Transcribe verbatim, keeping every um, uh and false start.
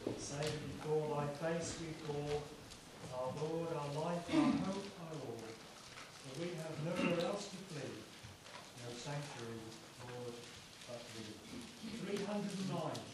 Say that before thy face we fall, our Lord, our life, our hope, our all. For we have nowhere else to flee, no sanctuary, Lord, but thee. three hundred and nine.